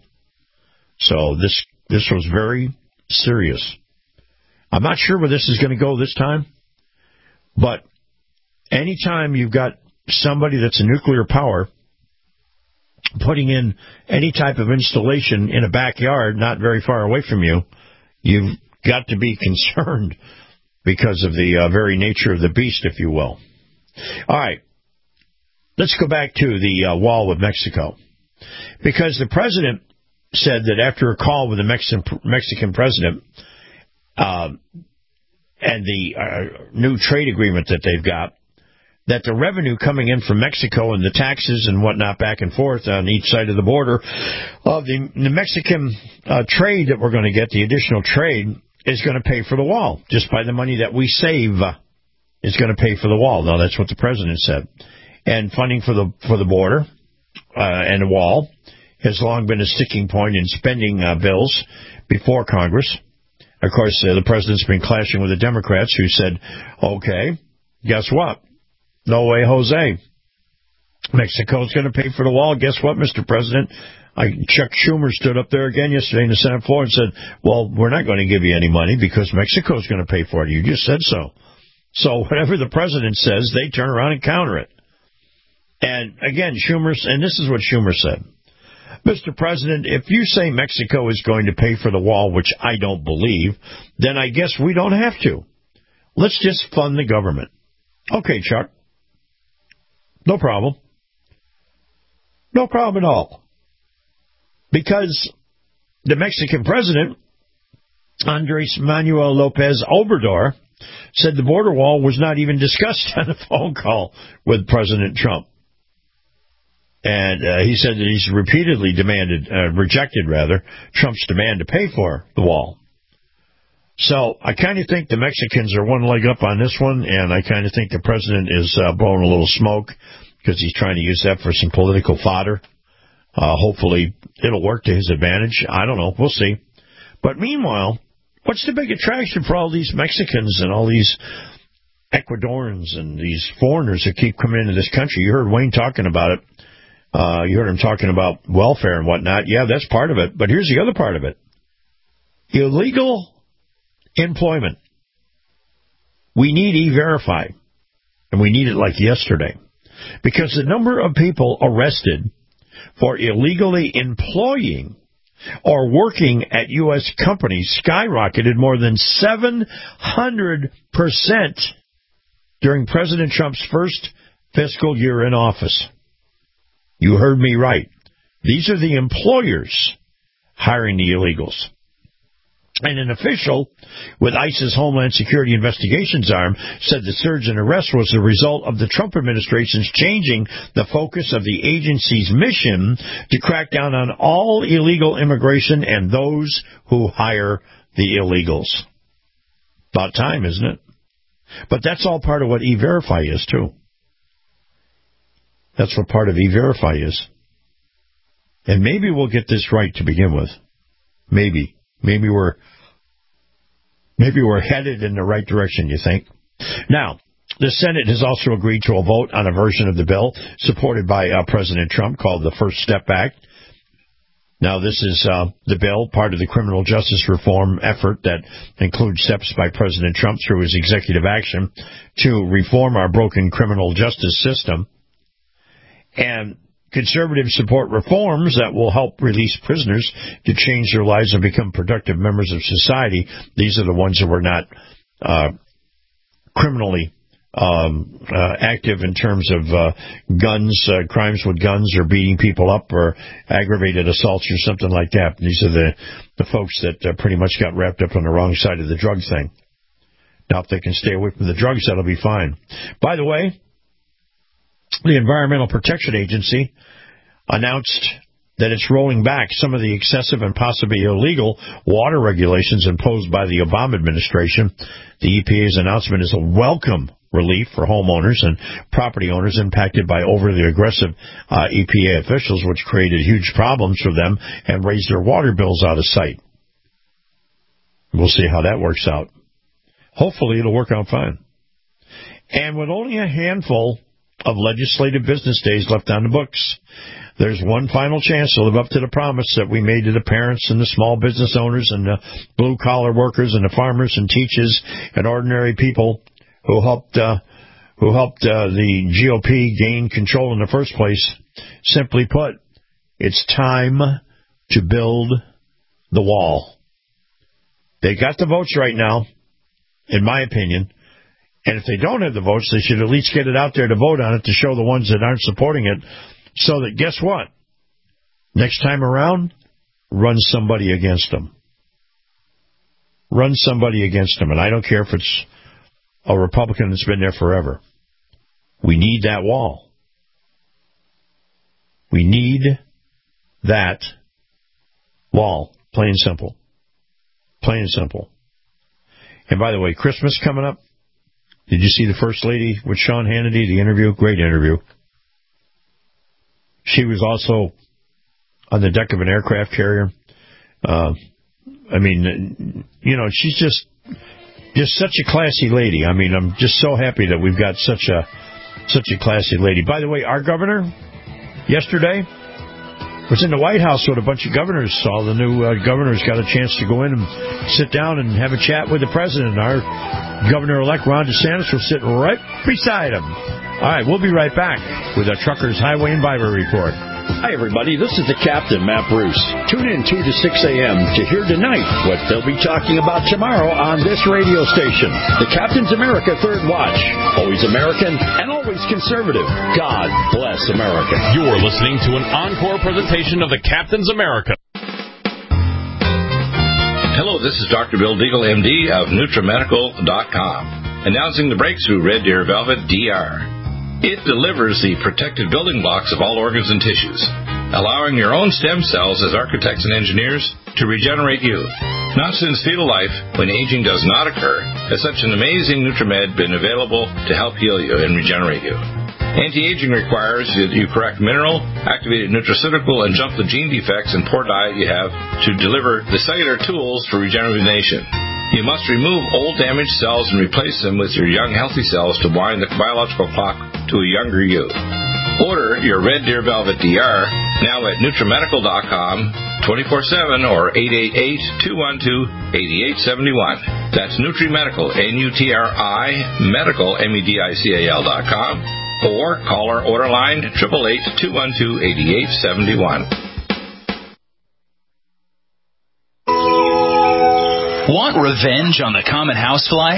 So this this was very serious. I'm not sure where this is going to go this time, but anytime you've got somebody that's a nuclear power putting in any type of installation in a backyard not very far away from you, you've got to be concerned because of the uh, very nature of the beast, if you will. All right, let's go back to the uh, wall with Mexico, because the president said that after a call with the Mexican, Mexican president, Uh, and the uh, new trade agreement that they've got, that the revenue coming in from Mexico and the taxes and whatnot back and forth on each side of the border of the, the Mexican uh, trade that we're going to get, the additional trade, is going to pay for the wall. Just by the money that we save uh, is going to pay for the wall. Now, that's what the president said. And funding for the for the border uh, and the wall has long been a sticking point in spending uh, bills before Congress. Of course, uh, the president's been clashing with the Democrats, who said, okay, guess what? No way, Jose. Mexico's going to pay for the wall. Guess what, Mister President? I, Chuck Schumer stood up there again yesterday in the Senate floor and said, well, we're not going to give you any money because Mexico's going to pay for it. You just said so. So whatever the president says, they turn around and counter it. And again, Schumer, and this is what Schumer said. Mister President, if you say Mexico is going to pay for the wall, which I don't believe, then I guess we don't have to. Let's just fund the government. Okay, Chuck. No problem. No problem at all. Because the Mexican president, Andres Manuel Lopez Obrador, said the border wall was not even discussed on a phone call with President Trump. And uh, he said that he's repeatedly demanded, uh, rejected rather, Trump's demand to pay for the wall. So I kind of think the Mexicans are one leg up on this one, and I kind of think the president is uh, blowing a little smoke because he's trying to use that for some political fodder. Uh, hopefully it'll work to his advantage. I don't know. We'll see. But meanwhile, what's the big attraction for all these Mexicans and all these Ecuadorians and these foreigners that keep coming into this country? You heard Wayne talking about it. Uh, you heard him talking about welfare and whatnot. Yeah, that's part of it. But here's the other part of it. Illegal employment. We need E-Verify. And we need it like yesterday. Because the number of people arrested for illegally employing or working at U S companies skyrocketed more than seven hundred percent during President Trump's first fiscal year in office. You heard me right. These are the employers hiring the illegals. And an official with ICE's Homeland Security Investigations Arm said the surge in arrests was the result of the Trump administration's changing the focus of the agency's mission to crack down on all illegal immigration and those who hire the illegals. About time, isn't it? But that's all part of what E-Verify is, too. That's what part of E-Verify is. And maybe we'll get this right to begin with. Maybe. Maybe we're maybe we're headed in the right direction, you think? Now, the Senate has also agreed to a vote on a version of the bill supported by uh, President Trump called the First Step Act. Now, this is uh, the bill, part of the criminal justice reform effort that includes steps by President Trump through his executive action to reform our broken criminal justice system. And conservatives support reforms that will help release prisoners to change their lives and become productive members of society. These are the ones that were not uh, criminally um, uh, active in terms of uh, guns, uh, crimes with guns, or beating people up, or aggravated assaults, or something like that. These are the, the folks that uh, pretty much got wrapped up on the wrong side of the drug thing. Now, if they can stay away from the drugs, that'll be fine. By the way, the Environmental Protection Agency announced that it's rolling back some of the excessive and possibly illegal water regulations imposed by the Obama administration. The E P A's announcement is a welcome relief for homeowners and property owners impacted by overly aggressive uh, E P A officials, which created huge problems for them and raised their water bills out of sight. We'll see how that works out. Hopefully it'll work out fine. And with only a handful of legislative business days left on the books, there's one final chance to live up to the promise that we made to the parents and the small business owners and the blue-collar workers and the farmers and teachers and ordinary people who helped uh, who helped uh, the G O P gain control in the first place. Simply put, it's time to build the wall. They got the votes right now, in my opinion. And if they don't have the votes, they should at least get it out there to vote on it to show the ones that aren't supporting it, so that, guess what? Next time around, run somebody against them. Run somebody against them. And I don't care if it's a Republican that's been there forever. We need that wall. We need that wall. Plain and simple. Plain and simple. And by the way, Christmas coming up. Did you see the First Lady with Sean Hannity, the interview? Great interview. She was also on the deck of an aircraft carrier. Uh, I mean, you know, she's just just such a classy lady. I mean, I'm just so happy that we've got such a such a classy lady. By the way, our governor yesterday was in the White House with a bunch of governors. All the new uh, governors got a chance to go in and sit down and have a chat with the president. Our Governor-elect Ron DeSantis was sitting right beside him. All right, we'll be right back with a Truckers Highway and Viber report. Hi, everybody. This is the Captain, Matt Bruce. Tune in two to six a.m. to hear tonight what they'll be talking about tomorrow on this radio station. The Captain's America Third Watch. Always American and always conservative. God bless America. You're listening to an encore presentation of the Captain's America. Hello, this is Doctor Bill Deagle, M D of NutriMedical dot com, announcing the breakthrough Red Deer Velvet D R. It delivers the protective building blocks of all organs and tissues, allowing your own stem cells as architects and engineers to regenerate you. Not since fetal life, when aging does not occur, has such an amazing NutriMed been available to help heal you and regenerate you. Anti-aging requires that you correct mineral, activated nutraceutical, and jump the gene defects and poor diet you have to deliver the cellular tools for regeneration. You must remove old damaged cells and replace them with your young healthy cells to wind the biological clock to a younger you. Order your Red Deer Velvet D R now at NutriMedical dot com, twenty-four seven or eight eight eight, two one two, eight eight seven one. That's NutriMedical, N U T R I, medical, M E D I C A L dot com. Or call our order line, eight eight eight, two one two, eight eight seven one. Want revenge on the common housefly?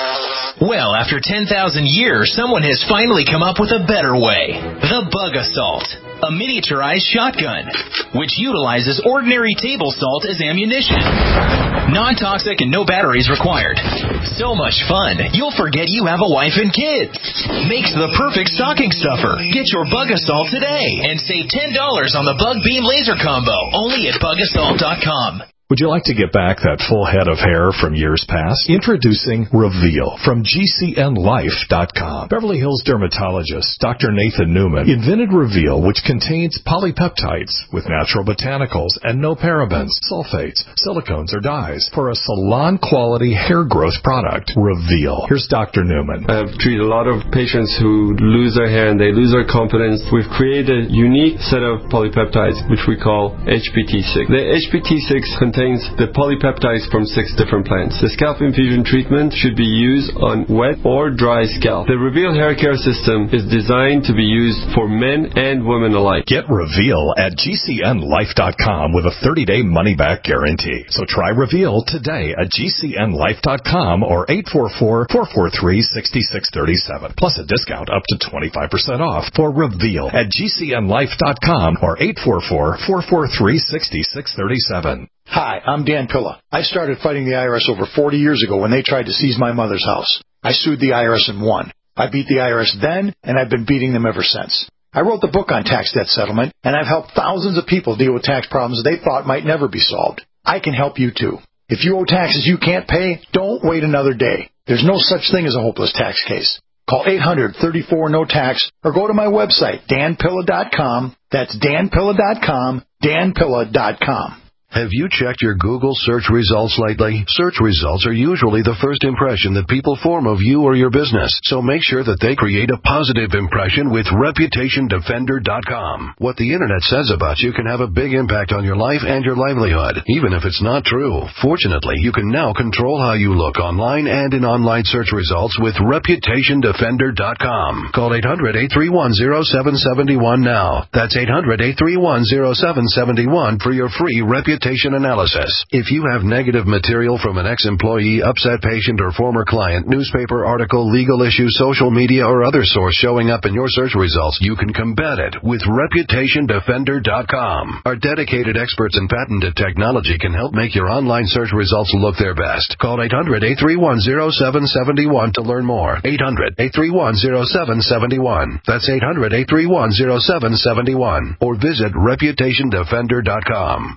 Well, after ten thousand years, someone has finally come up with a better way. The Bug Assault, a miniaturized shotgun, which utilizes ordinary table salt as ammunition. Non-toxic and no batteries required. So much fun, you'll forget you have a wife and kids. Makes the perfect stocking stuffer. Get your Bug Assault today and save ten dollars on the Bug Beam Laser Combo, only at bug assault dot com. Would you like to get back that full head of hair from years past? Introducing Reveal from G C N life dot com. Beverly Hills dermatologist Doctor Nathan Newman invented Reveal, which contains polypeptides with natural botanicals and no parabens, sulfates, silicones, or dyes for a salon-quality hair growth product. Reveal. Here's Doctor Newman. I've treated a lot of patients who lose their hair and they lose their confidence. We've created a unique set of polypeptides, which we call H P T six. The H P T six contains the polypeptides from six different plants. The scalp infusion treatment should be used on wet or dry scalp. The Reveal hair care system is designed to be used for men and women alike. Get Reveal at G C N life dot com with a thirty-day money-back guarantee. So try Reveal today at G C N life dot com or eight four four, four four three, six six three seven. Plus a discount up to twenty-five percent off for Reveal at G C N life dot com or eight four four, four four three, six six three seven. Hi, I'm Dan Pilla. I started fighting the I R S over forty years ago when they tried to seize my mother's house. I sued the I R S and won. I beat the I R S then, and I've been beating them ever since. I wrote the book on tax debt settlement, and I've helped thousands of people deal with tax problems they thought might never be solved. I can help you too. If you owe taxes you can't pay, don't wait another day. There's no such thing as a hopeless tax case. Call eight hundred, thirty-four, no tax or go to my website, dan pilla dot com. That's dan pilla dot com, dan pilla dot com. Have you checked your Google search results lately? Search results are usually the first impression that people form of you or your business, so make sure that they create a positive impression with reputation defender dot com. What the internet says about you can have a big impact on your life and your livelihood, even if it's not true. Fortunately, you can now control how you look online and in online search results with reputation defender dot com. Call eight hundred, eight three one, zero seven seven one now. That's eight hundred, eight three one, zero seven seven one for your free reputation analysis. If you have negative material from an ex-employee, upset patient, or former client, newspaper article, legal issue, social media, or other source showing up in your search results, you can combat it with reputation defender dot com. Our dedicated experts in patented technology can help make your online search results look their best. Call eight hundred, eight three one, zero seven seven one to learn more. eight hundred, eight three one, zero seven seven one. That's eight hundred, eight three one, zero seven seven one. Or visit reputation defender dot com.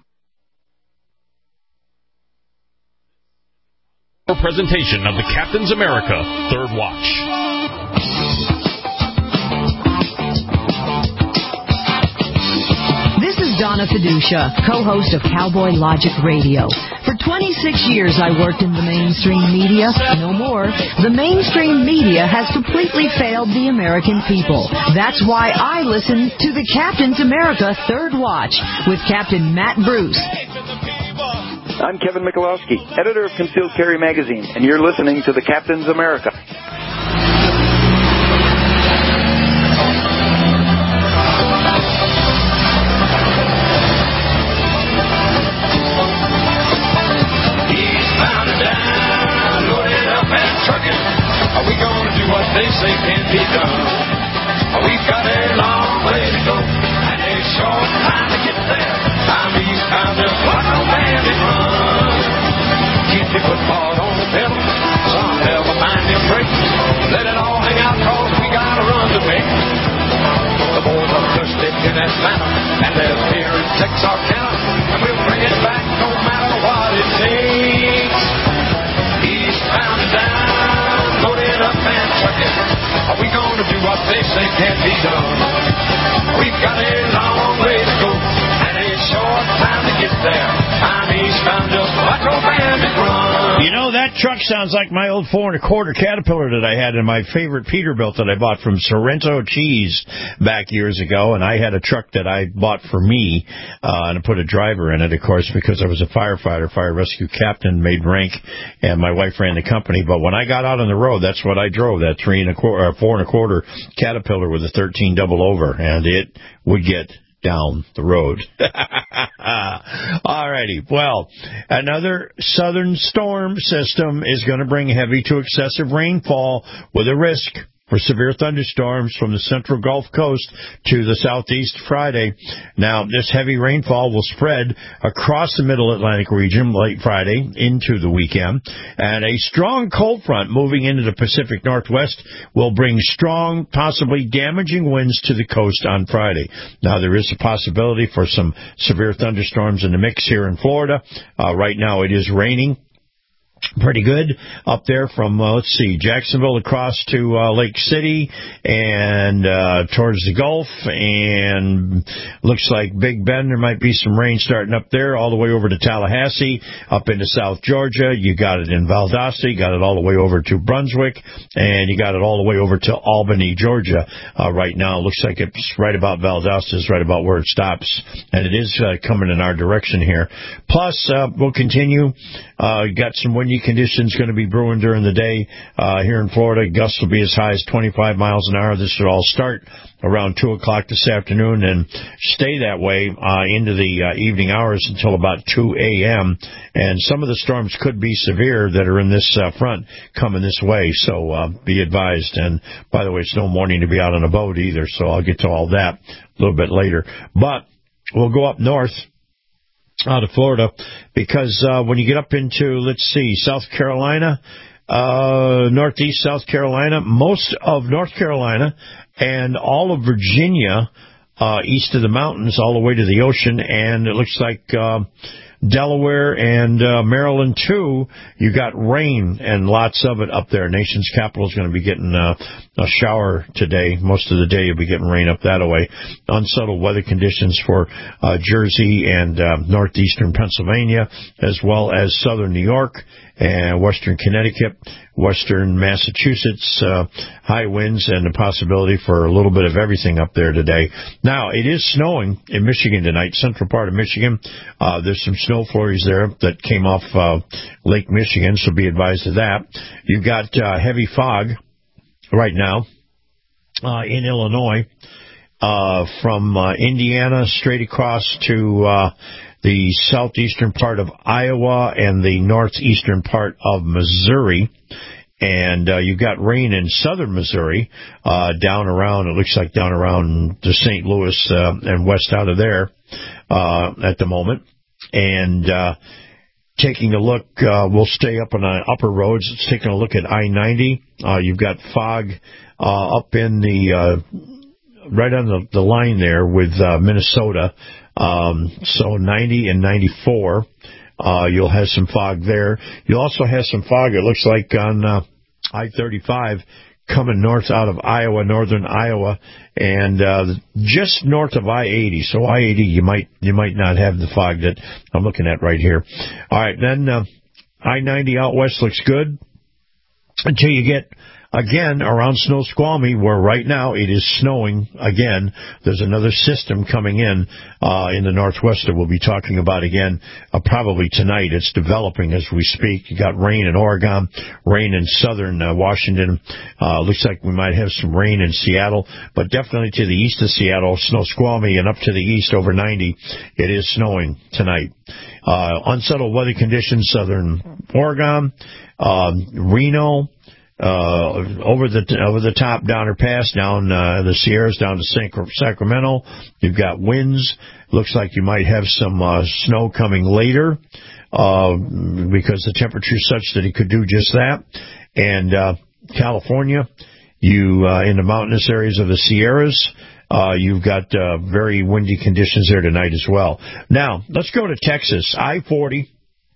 A presentation of the Captain's America Third Watch. This is Donna Fiducia, co-host of Cowboy Logic Radio. For twenty-six years I worked in the mainstream media. No more. The mainstream media has completely failed the American people. That's why I listen to the Captain's America Third Watch with Captain Matt Bruce. I'm Kevin Michalowski, editor of Concealed Carry Magazine, and you're listening to the Captain's America. Eastbound and down, loaded up and trucking. Are we going to do what they say can't be done? We've got a long way to go, and a short time to get there. I'm eastbound, just like a bandit run. Keep your foot hard on the pedal, some help behind your brakes. Let it all hang out, cause we got a run to make. The boys are thirsty in Atlanta, and they're here in Texarkana, and we'll bring it back no matter what it takes. Eastbound and down, loaded up and trucking. Are we gonna do what they say can't be done? We've got a long way to go, and a short time to get there. I'm eastbound just like a bandit run. You know, that truck sounds like my old four and a quarter Caterpillar that I had in my favorite Peterbilt that I bought from Sorrento Cheese back years ago. And I had a truck that I bought for me, uh, and I put a driver in it, of course, because I was a firefighter, fire rescue captain, made rank, and my wife ran the company. But when I got out on the road, that's what I drove, that three and a quarter, uh, four and a quarter Caterpillar with a thirteen double over, and it would get down the road. All righty. Well, another southern storm system is going to bring heavy to excessive rainfall with a risk for severe thunderstorms from the central Gulf Coast to the southeast Friday. Now, this heavy rainfall will spread across the middle Atlantic region late Friday into the weekend, and a strong cold front moving into the Pacific Northwest will bring strong, possibly damaging winds to the coast on Friday. Now, there is a possibility for some severe thunderstorms in the mix here in Florida. Uh, right now, it is raining pretty good up there from, uh, let's see, Jacksonville across to uh, Lake City and uh, towards the Gulf, and looks like Big Bend, there might be some rain starting up there all the way over to Tallahassee, up into South Georgia. You got it in Valdosta, you got it all the way over to Brunswick, and you got it all the way over to Albany, Georgia. Uh, right now, it looks like it's right about Valdosta, is right about where it stops, and it is uh, coming in our direction here. Plus, uh, we'll continue. Uh, got some windy conditions going to be brewing during the day uh, here in Florida. Gusts will be as high as twenty-five miles an hour. This should all start around two o'clock this afternoon and stay that way uh, into the uh, evening hours until about two a.m. And some of the storms could be severe that are in this uh, front coming this way, so uh, be advised. And by the way, it's no morning to be out on a boat either, so I'll get to all that a little bit later. But we'll go up north out of Florida, because uh, when you get up into, let's see, South Carolina, uh, northeast South Carolina, most of North Carolina and all of Virginia, uh, east of the mountains, all the way to the ocean, and it looks like uh, Delaware and uh, Maryland, too, you got rain and lots of it up there. Nation's capital is going to be getting uh, a shower today. Most of the day you'll be getting rain up that way. Unsettled weather conditions for uh, Jersey and uh, northeastern Pennsylvania, as well as southern New York and western Connecticut, western Massachusetts, uh, high winds and the possibility for a little bit of everything up there today. Now, it is snowing in Michigan tonight, central part of Michigan. Uh, there's some snow flurries there that came off uh, Lake Michigan, so be advised of that. You've got uh, heavy fog right now uh, in Illinois, uh, from uh, Indiana straight across to uh, the southeastern part of Iowa and the northeastern part of Missouri. And uh, you've got rain in southern Missouri, uh, down around, it looks like down around the Saint Louis uh, and west out of there uh, at the moment. And uh, taking a look, uh, we'll stay up on the upper roads. It's taking a look at I ninety. Uh, you've got fog uh, up in the, uh, right on the, the line there with uh, Minnesota. Um, so ninety and ninety-four, uh, you'll have some fog there. You'll also have some fog, it looks like, on uh, I thirty-five coming north out of Iowa, northern Iowa, and uh, just north of I eighty. So I eighty, you might you might not have the fog that I'm looking at right here. All right, then uh, I ninety out west looks good until you get again around Snoqualmie, where right now it is snowing again. There's another system coming in uh, in the northwest that we'll be talking about again uh, probably tonight. It's developing as we speak. You got rain in Oregon, rain in southern uh, Washington. Uh, looks like we might have some rain in Seattle, but definitely to the east of Seattle, Snoqualmie, and up to the east over ninety, it is snowing tonight. Uh, unsettled weather conditions, southern Oregon, uh, Reno, Uh, over the over the top Downer Pass, down uh, the Sierras, down to Sacramento. You've got winds. Looks like you might have some uh, snow coming later uh, because the temperature is such that it could do just that. And uh, California, you uh, in the mountainous areas of the Sierras, uh, you've got uh, very windy conditions there tonight as well. Now, let's go to Texas. I forty,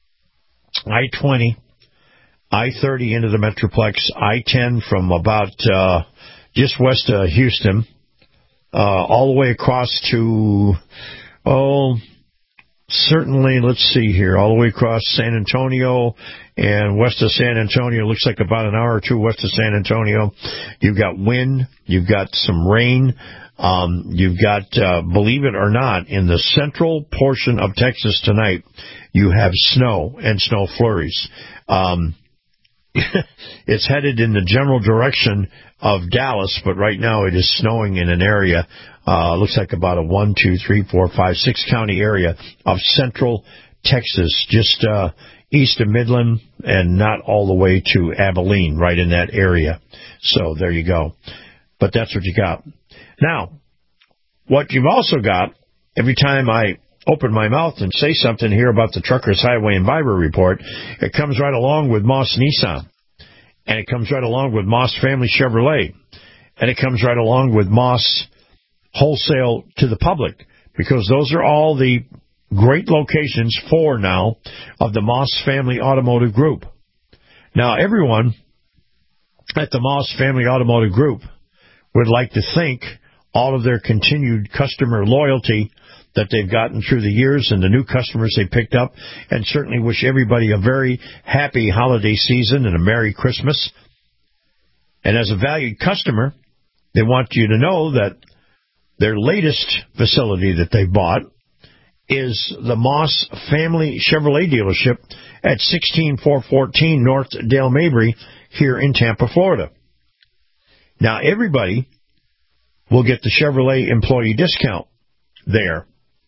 I twenty. I thirty into the Metroplex, I ten from about uh, just west of Houston, uh, all the way across to, oh, certainly, let's see here, all the way across San Antonio and west of San Antonio. Looks like about an hour or two west of San Antonio. You've got wind, you've got some rain. Um, you've got, uh, believe it or not, in the central portion of Texas tonight, you have snow and snow flurries. Um, it's headed in the general direction of Dallas, but right now it is snowing in an area, uh, looks like about a one, two, three, four, five, six county area of central Texas, just uh, east of Midland and not all the way to Abilene, right in that area. So there you go. But that's what you got. Now, what you've also got, every time I open my mouth and say something here about the Truckers Highway and Viber Report, it comes right along with Moss Nissan. And it comes right along with Moss Family Chevrolet. And it comes right along with Moss Wholesale to the Public. Because those are all the great locations, four now, of the Moss Family Automotive Group. Now, everyone at the Moss Family Automotive Group would like to thank all of their continued customer loyalty that they've gotten through the years and the new customers they picked up, and certainly wish everybody a very happy holiday season and a Merry Christmas. And as a valued customer, they want you to know that their latest facility that they bought is the Moss Family Chevrolet dealership at sixteen four fourteen North Dale Mabry here in Tampa, Florida. Now, everybody will get the Chevrolet employee discount there.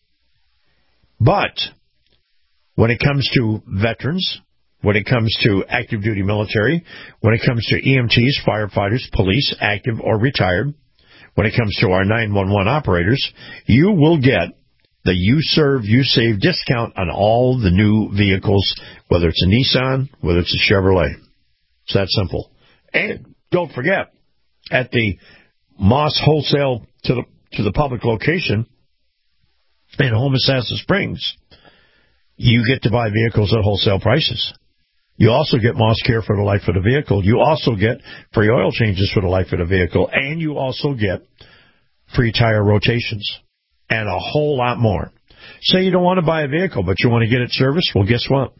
But when it comes to veterans, when it comes to active duty military, when it comes to E M Ts, firefighters, police, active or retired, when it comes to our nine one one operators, you will get the You Serve, You Save discount on all the new vehicles, whether it's a Nissan, whether it's a Chevrolet. It's that simple. And don't forget, at the Moss Wholesale to the to the Public location in Homosassa Springs, you get to buy vehicles at wholesale prices. You also get Moss Care for the life of the vehicle. You also get free oil changes for the life of the vehicle. And you also get free tire rotations and a whole lot more. Say you don't want to buy a vehicle, but you want to get it serviced? Well, guess what?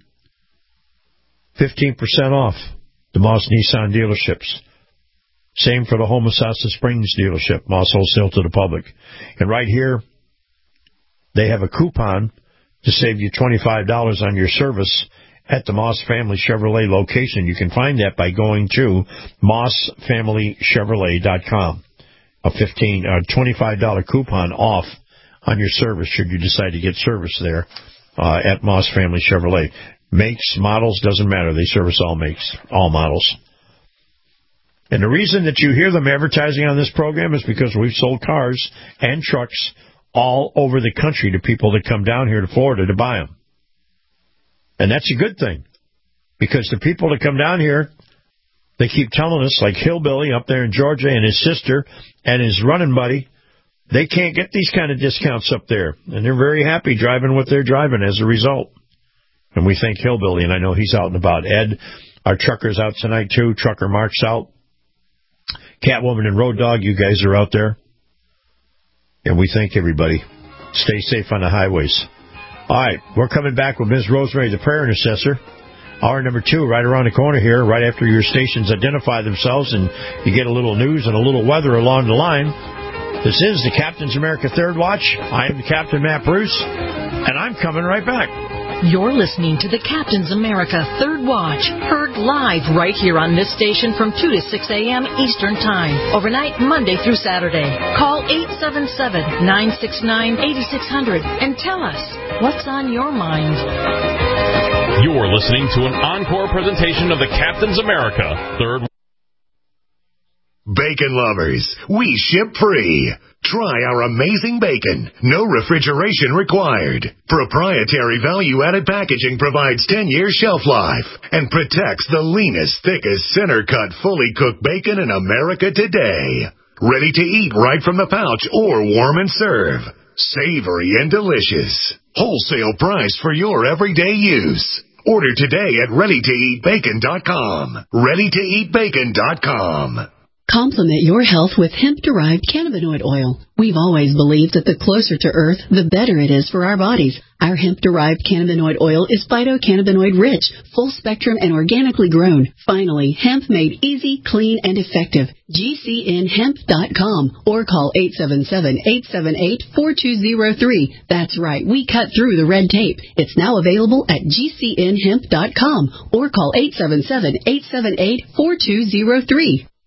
fifteen percent off the Moss Nissan dealerships. Same for the Homosassa Springs dealership, Moss Wholesale to the Public. And right here, they have a coupon to save you twenty-five dollars on your service at the Moss Family Chevrolet location. You can find that by going to moss family chevrolet dot com. A fifteen, uh, twenty-five dollars coupon off on your service should you decide to get service there uh, at Moss Family Chevrolet. Makes, models, doesn't matter. They service all makes, all models. And the reason that you hear them advertising on this program is because we've sold cars and trucks all over the country to people that come down here to Florida to buy them. And that's a good thing, because the people that come down here, they keep telling us, like Hillbilly up there in Georgia and his sister and his running buddy, they can't get these kind of discounts up there. And they're very happy driving what they're driving as a result. And we thank Hillbilly, and I know he's out and about. Ed, our trucker's out tonight too. Trucker Mark's out. Catwoman and Road Dog, you guys are out there. And we thank everybody. Stay safe on the highways. All right, we're coming back with Miz Rosemary, the prayer intercessor. Hour number two, right around the corner here, right after your stations identify themselves and you get a little news and a little weather along the line. This is the Captain's America Third Watch. I am Captain Matt Bruce, and I'm coming right back. You're listening to the Captain's America Third Watch, heard live right here on this station from two to six a.m. Eastern Time, overnight Monday through Saturday. Call eight seven seven, nine six nine, eight six zero zero and tell us what's on your mind. You're listening to an encore presentation of the Captain's America Third Watch. Bacon lovers, we ship free. Try our amazing bacon. No refrigeration required. Proprietary value-added packaging provides ten years shelf life and protects the leanest, thickest, center-cut, fully cooked bacon in America today. Ready to eat right from the pouch or warm and serve. Savory and delicious. Wholesale price for your everyday use. Order today at ready to eat bacon dot com. ready to eat bacon dot com. Complement your health with hemp-derived cannabinoid oil. We've always believed that the closer to Earth, the better it is for our bodies. Our hemp-derived cannabinoid oil is phytocannabinoid-rich, full-spectrum, and organically grown. Finally, hemp made easy, clean, and effective. G C N hemp dot com or call eight seven seven, eight seven eight, four two zero three. That's right, we cut through the red tape. It's now available at G C N hemp dot com or call eight seven seven, eight seven eight, four two zero three.